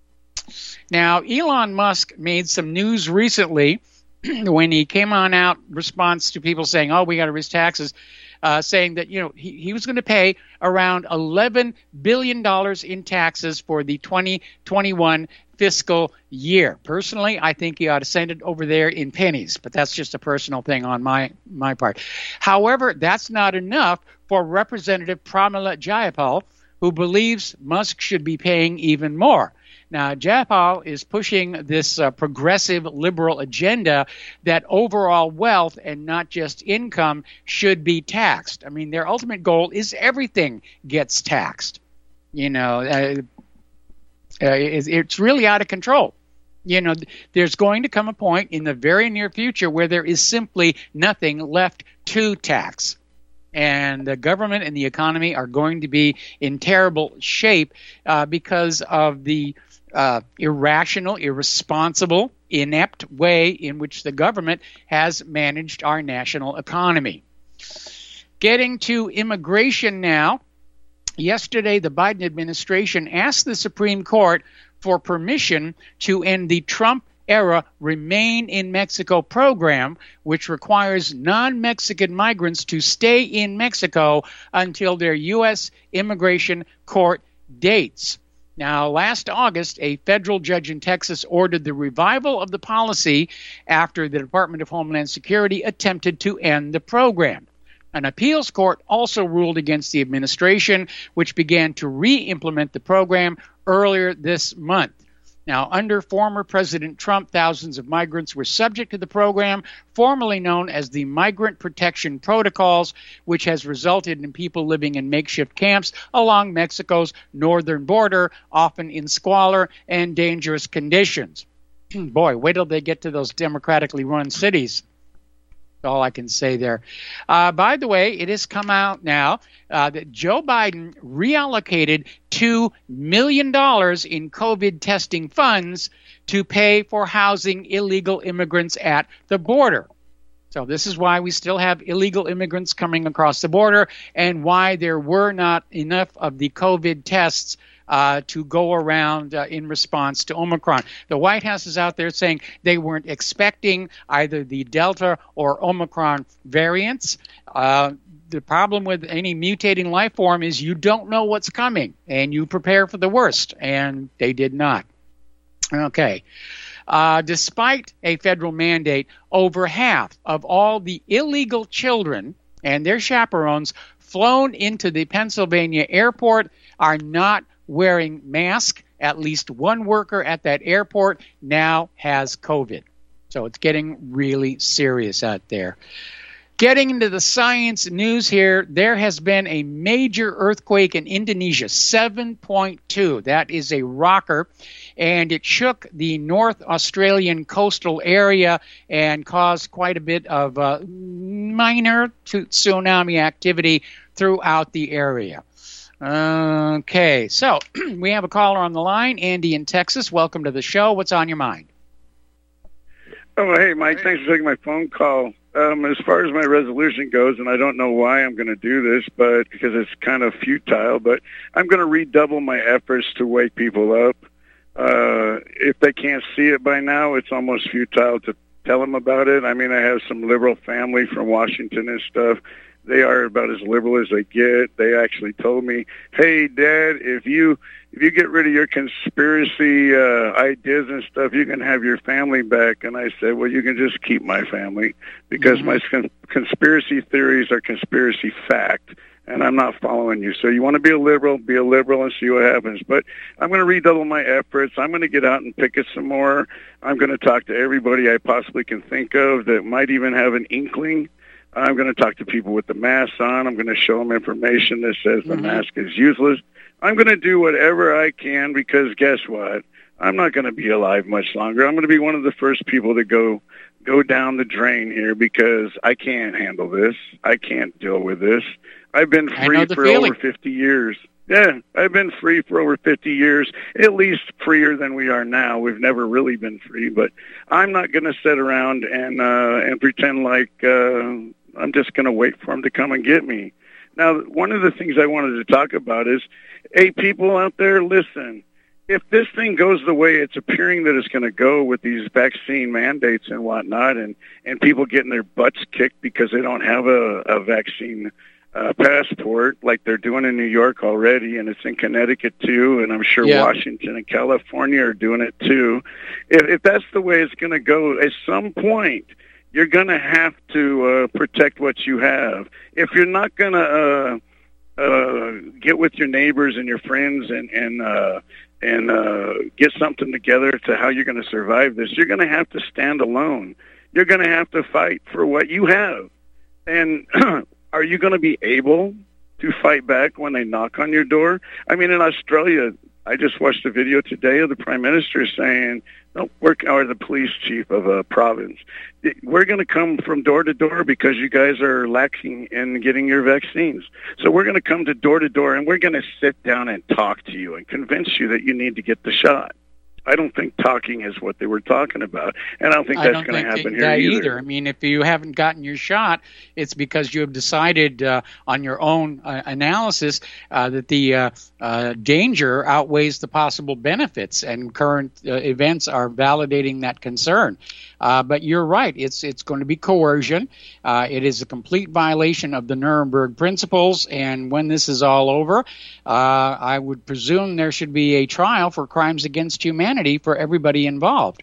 Now, Elon Musk made some news recently when he came on out in response to people saying, oh, we got to raise taxes. saying that he was going to pay around $11 billion in taxes for the 2021 fiscal year. Personally, I think he ought to send it over there in pennies, but that's just a personal thing on my part. However, that's not enough for Representative Pramila Jayapal, who believes Musk should be paying even more. Now, Jayapal is pushing this progressive liberal agenda that overall wealth and not just income should be taxed. I mean, their ultimate goal is everything gets taxed. It's really out of control. There's going to come a point in the very near future where there is simply nothing left to tax. And the government and the economy are going to be in terrible shape because of the irrational, irresponsible, inept way in which the government has managed our national economy. Getting to immigration now. Yesterday, the Biden administration asked the Supreme Court for permission to end the Trump-era Remain in Mexico program, which requires non-Mexican migrants to stay in Mexico until their U.S. immigration court dates. Now, last August, a federal judge in Texas ordered the revival of the policy after the Department of Homeland Security attempted to end the program. An appeals court also ruled against the administration, which began to re-implement the program earlier this month. Now, under former President Trump, thousands of migrants were subject to the program, formerly known as the Migrant Protection Protocols, which has resulted in people living in makeshift camps along Mexico's northern border, often in squalor and dangerous conditions. Boy, wait till they get to those democratically run cities. That's all I can say there. By the way, it has come out now that Joe Biden reallocated $2 million in COVID testing funds to pay for housing illegal immigrants at the border. So this is why we still have illegal immigrants coming across the border and why there were not enough of the COVID tests to go around in response to Omicron. The White House is out there saying they weren't expecting either the Delta or Omicron variants. The problem with any mutating life form is you don't know what's coming, and you prepare for the worst, and they did not. Okay. Despite a federal mandate, over half of all the illegal children and their chaperones flown into the Pennsylvania airport are not wearing masks. At least one worker at that airport now has COVID. So it's getting really serious out there. Getting into the science news here, there has been a major earthquake in Indonesia, 7.2. That is a rocker, and it shook the North Australian coastal area and caused quite a bit of minor tsunami activity throughout the area. Okay, so we have a caller on the line, Andy in Texas. Welcome to the show. What's on your mind? Oh, hey, Mike. Thanks for taking my phone call. As far as my resolution goes, and I don't know why I'm going to do this, but because it's kind of futile, but I'm going to redouble my efforts to wake people up. If they can't see it by now, it's almost futile to tell them about it. I mean, I have some liberal family from Washington and stuff. They are about as liberal as they get. They actually told me, hey, Dad, if you get rid of your conspiracy ideas and stuff, you can have your family back. And I said, well, you can just keep my family because my conspiracy theories are conspiracy fact, and I'm not following you. So you want to be a liberal and see what happens. But I'm going to redouble my efforts. I'm going to get out and picket some more. I'm going to talk to everybody I possibly can think of that might even have an inkling. I'm going to talk to people with the masks on. I'm going to show them information that says the mask is useless. I'm going to do whatever I can because guess what? I'm not going to be alive much longer. I'm going to be one of the first people to go down the drain here because I can't handle this. I can't deal with this. I've been free for over 50 years. Yeah, I've been free for over 50 years, at least freer than we are now. We've never really been free, but I'm not going to sit around and pretend like I'm just going to wait for him to come and get me. Now, one of the things I wanted to talk about is, hey, people out there, listen. if this thing goes the way it's appearing that it's going to go with these vaccine mandates and whatnot, and people getting their butts kicked because they don't have a vaccine passport like they're doing in New York already, and it's in Connecticut too, and I'm sure Washington and California are doing it too. If that's the way it's going to go, at some point, you're going to have to protect what you have. If you're not going to get with your neighbors and your friends and get something together to how you're going to survive this, you're going to have to stand alone. You're going to have to fight for what you have. And are you going to be able to fight back when they knock on your door? I mean, in Australia, I just watched a video today of the Prime Minister saying, or the police chief of a province, we're going to come from door to door because you guys are lacking in getting your vaccines. So we're going to come to door, and we're going to sit down and talk to you and convince you that you need to get the shot. I don't think talking is what they were talking about, and I don't think that's going to happen here either. I mean, if you haven't gotten your shot, it's because you have decided on your own analysis that the danger outweighs the possible benefits, and current events are validating that concern. But you're right; it's going to be coercion. It is a complete violation of the Nuremberg principles, and when this is all over, I would presume there should be a trial for crimes against humanity for everybody involved.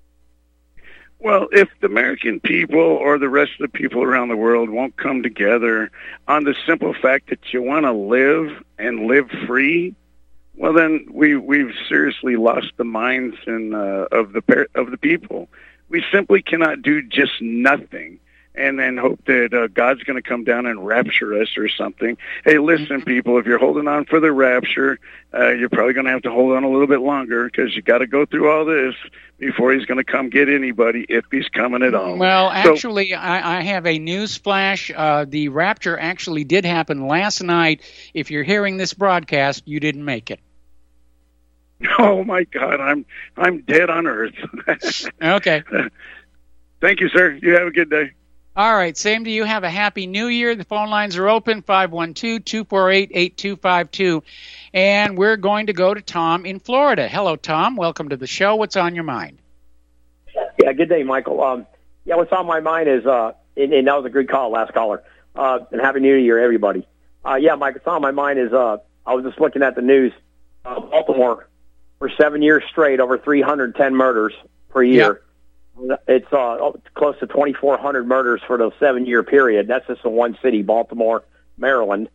Well, if the American people or the rest of the people around the world won't come together on the simple fact that you want to live and live free, well, then we've seriously lost the minds of the people. We simply cannot do just nothing and then hope that God's going to come down and rapture us or something. Hey, listen, people, if you're holding on for the rapture, you're probably going to have to hold on a little bit longer, because you got to go through all this before he's going to come get anybody, if he's coming at all. Well, actually, I have a news flash. The rapture actually did happen last night. If you're hearing this broadcast, you didn't make it. Oh my God, I'm dead on earth. Okay. Thank you, sir. You have a good day. All right, same to you. Have a happy new year. The phone lines are open, 512-248-8252. And we're going to go to Tom in Florida. Hello, Tom. Welcome to the show. What's on your mind? Yeah, good day, Michael. What's on my mind is, and that was a good call, last caller, and happy new year, everybody. Mike, what's on my mind is, I was just looking at the news. Baltimore, for 7 years straight, over 310 murders per year. Yep. It's close to 2,400 murders for the 7-year period. That's just in one city, Baltimore, Maryland.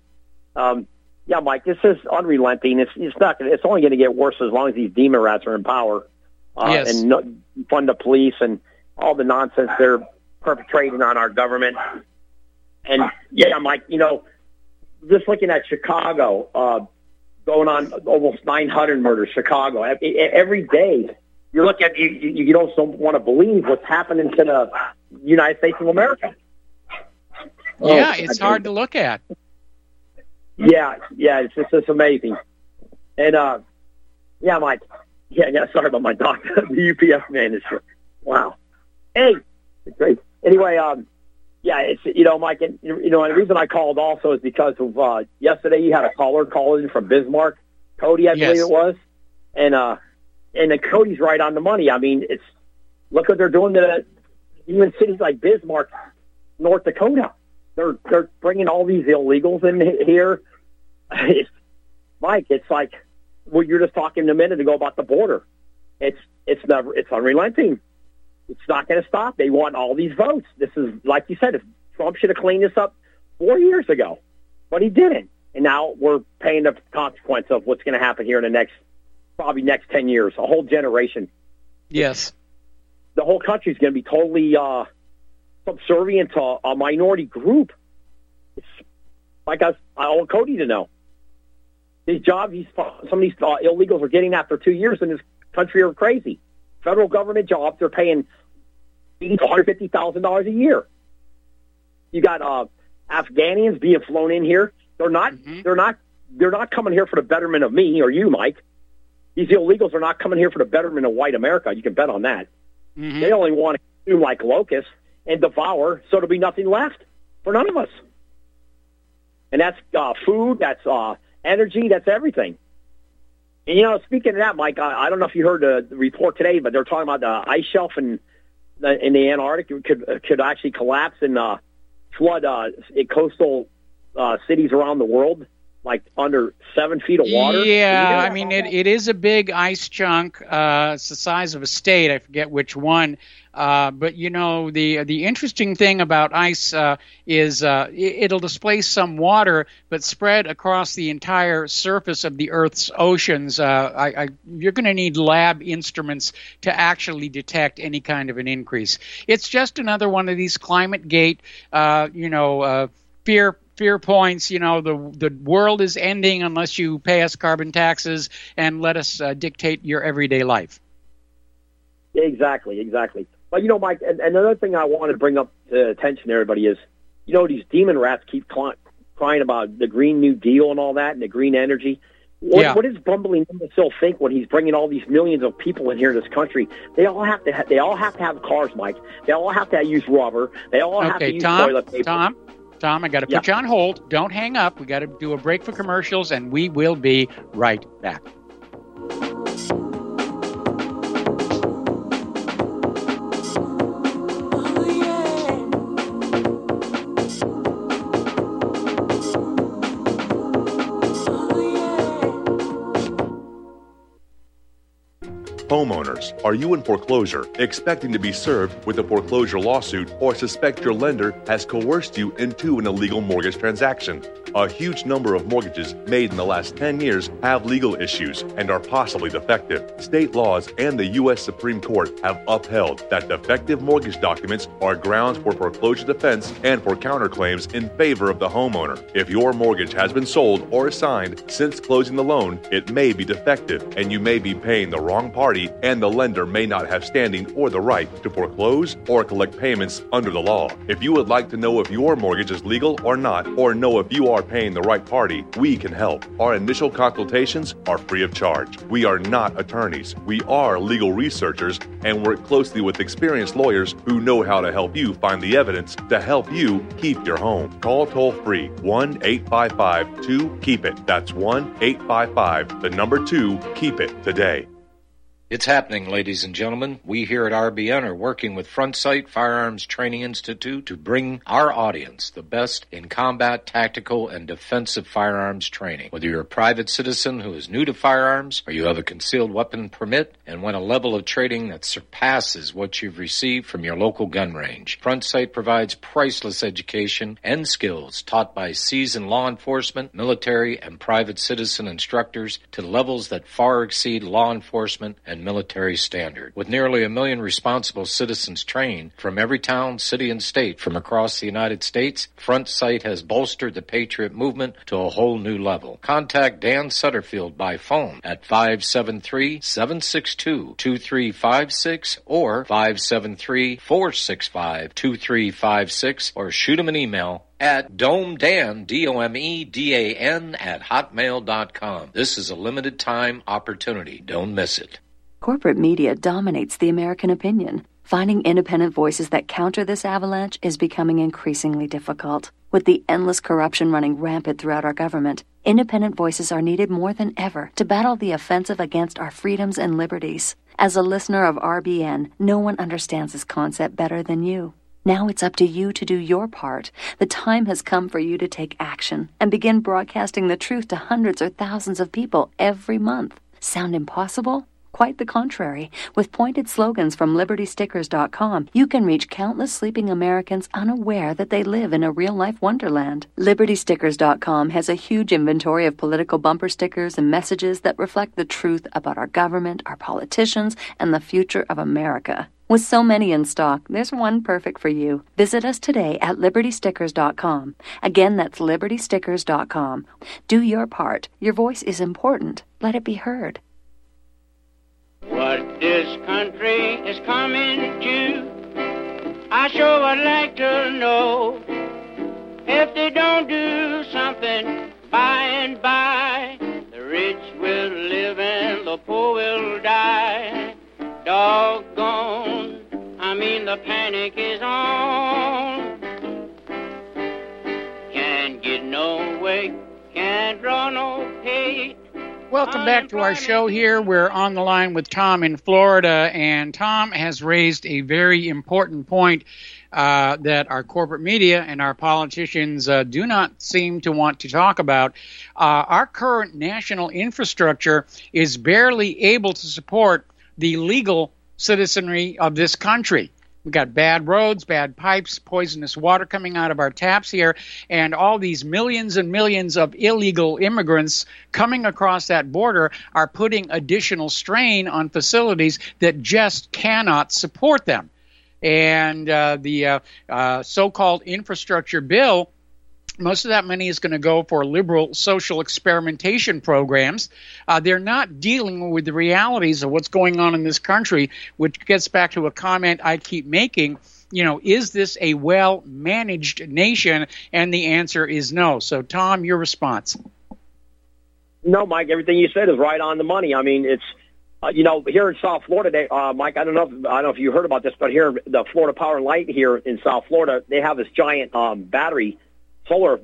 Mike, this is unrelenting. It's only going to get worse as long as these demon rats are in power and fund the police and all the nonsense they're perpetrating on our government. And Mike, just looking at Chicago, going on almost 900 murders. Chicago every day. You look at you don't want to believe what's happening to the United States of America. Yeah, it's hard to look at. Yeah, it's just amazing. And Mike. Sorry about my dog. The UPS man is wow. Hey, it's great. Anyway, it's Mike, and and the reason I called also is because of yesterday you had a caller call in from Bismarck, Cody, I believe it was, and the Cody's right on the money. I mean, look what they're doing to even cities like Bismarck, North Dakota. They're bringing all these illegals in here. Mike, it's like what you're just talking a minute ago about the border. It's unrelenting. It's not going to stop. They want all these votes. This is, like you said, if Trump should have cleaned this up 4 years ago, but he didn't. And now we're paying the consequence of what's going to happen here in the probably next 10 years, a whole generation. Yes. The whole country is going to be totally subservient to a minority group. It's like I want Cody to know. These jobs, some of these illegals are getting after 2 years in this country are crazy. Federal government jobs, they're paying $150,000 a year. You got Afghanians being flown in here. They're not coming here for the betterment of me or you, Mike. These illegals are not coming here for the betterment of white America. You can bet on that. Mm-hmm. They only want to consume like locusts and devour, so there'll be nothing left for none of us. And that's food, that's energy, that's everything. And, speaking of that, Mike, I don't know if you heard the report today, but they're talking about the ice shelf in the Antarctic could actually collapse and flood coastal cities around the world, like under 7 feet of water. Yeah, I mean, it is a big ice chunk. It's the size of a state. I forget which one. But, the interesting thing about ice is it'll displace some water, but spread across the entire surface of the Earth's oceans. You're going to need lab instruments to actually detect any kind of an increase. It's just another one of these climate gate, fear points. The world is ending unless you pay us carbon taxes and let us dictate your everyday life. Exactly. But, Mike, and another thing I want to bring up to attention to everybody is, these demon rats keep crying about the Green New Deal and all that and the green energy. What does bumbling imbecile think when he's bringing all these millions of people in here to this country? They all have to have cars, Mike. They all have to use rubber. They all have to use toilet paper. Tom, I got to put you on hold. Don't hang up. We got to do a break for commercials, and we will be right back. Homeowners, are you in foreclosure, expecting to be served with a foreclosure lawsuit, or suspect your lender has coerced you into an illegal mortgage transaction? A huge number of mortgages made in the last 10 years have legal issues and are possibly defective. State laws and the U.S. Supreme Court have upheld that defective mortgage documents are grounds for foreclosure defense and for counterclaims in favor of the homeowner. If your mortgage has been sold or assigned since closing the loan, it may be defective and you may be paying the wrong party, and the lender may not have standing or the right to foreclose or collect payments under the law. If you would like to know if your mortgage is legal or not, or know if you are paying the right party, we can help. Our initial consultations are free of charge. We are not attorneys. We are legal researchers and work closely with experienced lawyers who know how to help you find the evidence to help you keep your home. Call toll-free 1-855-2-KEEP-IT. That's 1-855-2-KEEP-IT today. It's happening, ladies and gentlemen. We here at RBN are working with Front Sight Firearms Training Institute to bring our audience the best in combat, tactical, and defensive firearms training. Whether you're a private citizen who is new to firearms, or you have a concealed weapon permit and want a level of training that surpasses what you've received from your local gun range, Front Sight provides priceless education and skills taught by seasoned law enforcement, military, and private citizen instructors to levels that far exceed law enforcement and military standard. With nearly 1 million responsible citizens trained from every town, city, and state from across the United States, Front Sight has bolstered the Patriot movement to a whole new level. Contact Dan Sutterfield by phone at 573-762-2356 or 573-465-2356, or shoot him an email at domedan, DOMEDAN, at hotmail.com. This is a limited time opportunity. Don't miss it. Corporate media dominates the American opinion. Finding independent voices that counter this avalanche is becoming increasingly difficult. With the endless corruption running rampant throughout our government, independent voices are needed more than ever to battle the offensive against our freedoms and liberties. As a listener of RBN, no one understands this concept better than you. Now it's up to you to do your part. The time has come for you to take action and begin broadcasting the truth to hundreds or thousands of people every month. Sound impossible? Quite the contrary. With pointed slogans from LibertyStickers.com, you can reach countless sleeping Americans unaware that they live in a real-life wonderland. LibertyStickers.com has a huge inventory of political bumper stickers and messages that reflect the truth about our government, our politicians, and the future of America. With so many in stock, there's one perfect for you. Visit us today at LibertyStickers.com. Again, that's LibertyStickers.com. Do your part. Your voice is important. Let it be heard. What this country is coming to, I sure would like to know. If they don't do something by and by, the rich will live and the poor will die. Doggone, I mean the panic is on. Can't get no way, can't draw no pay. Well, welcome back to our show here. We're on the line with Tom in Florida, and Tom has raised a very important point that our corporate media and our politicians do not seem to want to talk about. Our current national infrastructure is barely able to support the legal citizenry of this country. We've got bad roads, bad pipes, poisonous water coming out of our taps here, and all these millions and millions of illegal immigrants coming across that border are putting additional strain on facilities that just cannot support them. And the so-called infrastructure bill, most of that money is going to go for liberal social experimentation programs. They're not dealing with the realities of what's going on in this country, which gets back to a comment I keep making. You know, is this a well-managed nation? And the answer is no. So, Tom, your response. No, Mike, everything you said is right on the money. I mean, it's, here in South Florida, Mike, I don't know if you heard about this, but here, the Florida Power and Light here in South Florida, they have this giant battery solar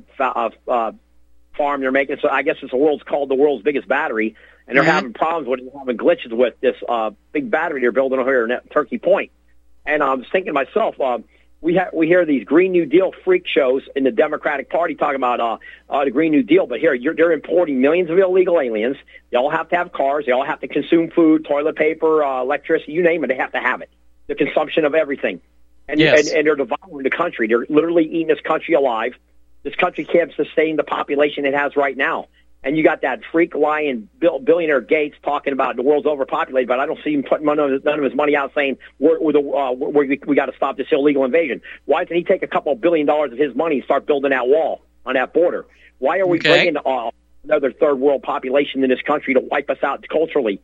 farm they're making. So I guess it's called the world's biggest battery, and they're having problems with it, having glitches with this big battery they're building over here in Turkey Point. And I was thinking to myself, we hear these Green New Deal freak shows in the Democratic Party talking about the Green New Deal, but here they're importing millions of illegal aliens. They all have to have cars. They all have to consume food, toilet paper, electricity, you name it. They have to have it. The consumption of everything. And, and they're devouring the country. They're literally eating this country alive. This country can't sustain the population it has right now. And you got that freak lying billionaire Gates talking about the world's overpopulated, but I don't see him putting none of his money out saying we got to stop this illegal invasion. Why doesn't he take a couple $1 billion of his money and start building that wall on that border? Why are we bringing another third world population in this country to wipe us out culturally?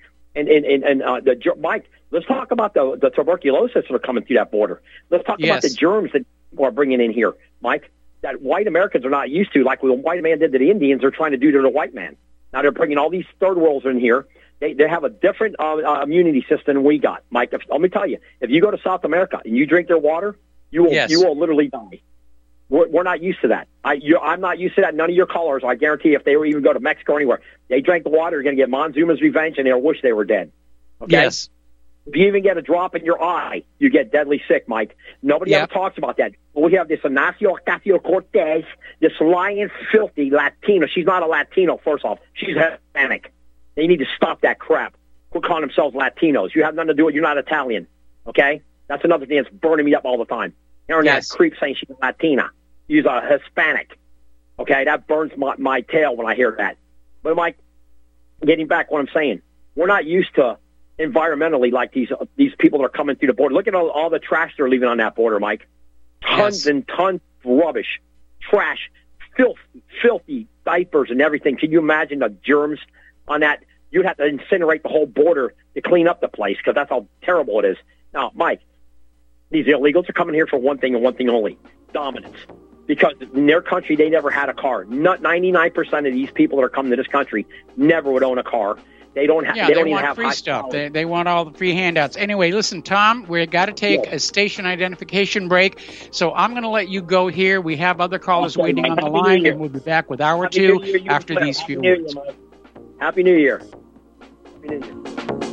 Mike, let's talk about the tuberculosis that are coming through that border. Let's talk about the germs that people are bringing in here, Mike, that white Americans are not used to, like what the white man did to the Indians, they're trying to do to the white man. Now they're bringing all these third worlds in here. They have a different immunity system than we got, Mike. Let me tell you, if you go to South America and you drink their water, you will literally die. We're not used to that. I'm not used to that. None of your callers, I guarantee, if they were even go to Mexico or anywhere, they drank the water, they're going to get Monzuma's revenge, and they'll wish they were dead. Okay? Yes. If you even get a drop in your eye, you get deadly sick, Mike. Nobody ever talks about that. We have this Ignacio Ocasio-Cortez, this lying, filthy Latino. She's not a Latino, first off. She's Hispanic. They need to stop that crap. Quit calling themselves Latinos. You have nothing to do with it. You're not Italian, okay? That's another thing that's burning me up all the time. Hearing that creep saying she's a Latina. She's a Hispanic, okay? That burns my tail when I hear that. But, Mike, getting back what I'm saying, we're not used to environmentally like these people that are coming through the border. Look at all the trash they're leaving on that border, Mike. Tons and tons of rubbish, trash, filthy diapers and everything. Can you imagine the germs on that? You'd have to incinerate the whole border to clean up the place because that's how terrible it is. Now, Mike, these illegals are coming here for one thing and one thing only, dominance. Because in their country, they never had a car. 99% of these people that are coming to this country never would own a car. They don't have. They don't even have free stuff. They want all the free handouts. Anyway, listen, Tom, we've got to take a station identification break, so I'm going to let you go here. We have other callers waiting on the line, and we'll be back with hour two after these few words. Happy New Year. Happy New Year.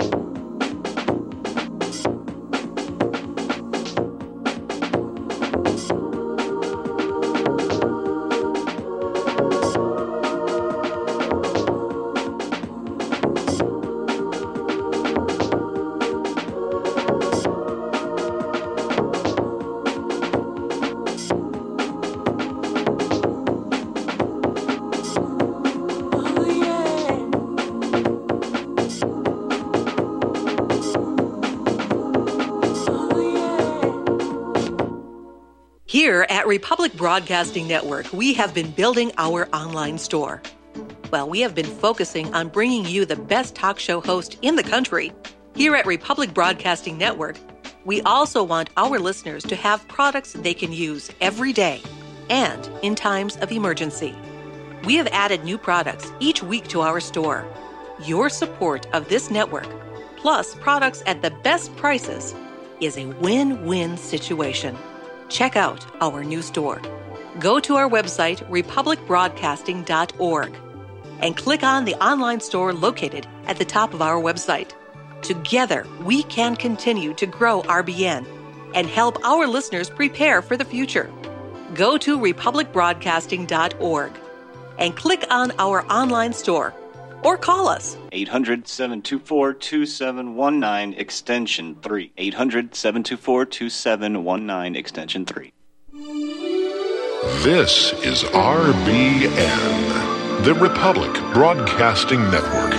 Here at Republic Broadcasting Network, we have been building our online store. Well, we have been focusing on bringing you the best talk show host in the country. Here at Republic Broadcasting Network, we also want our listeners to have products they can use every day and in times of emergency. We have added new products each week to our store. Your support of this network, plus products at the best prices, is a win-win situation. Check out our new store. Go to our website, republicbroadcasting.org. and click on the online store located at the top of our website. Together, we can continue to grow RBN and help our listeners prepare for the future. Go to republicbroadcasting.org and click on our online store or call us. 800-724-2719, extension 3. 800-724-2719, extension 3. This is RBN, the Republic Broadcasting Network.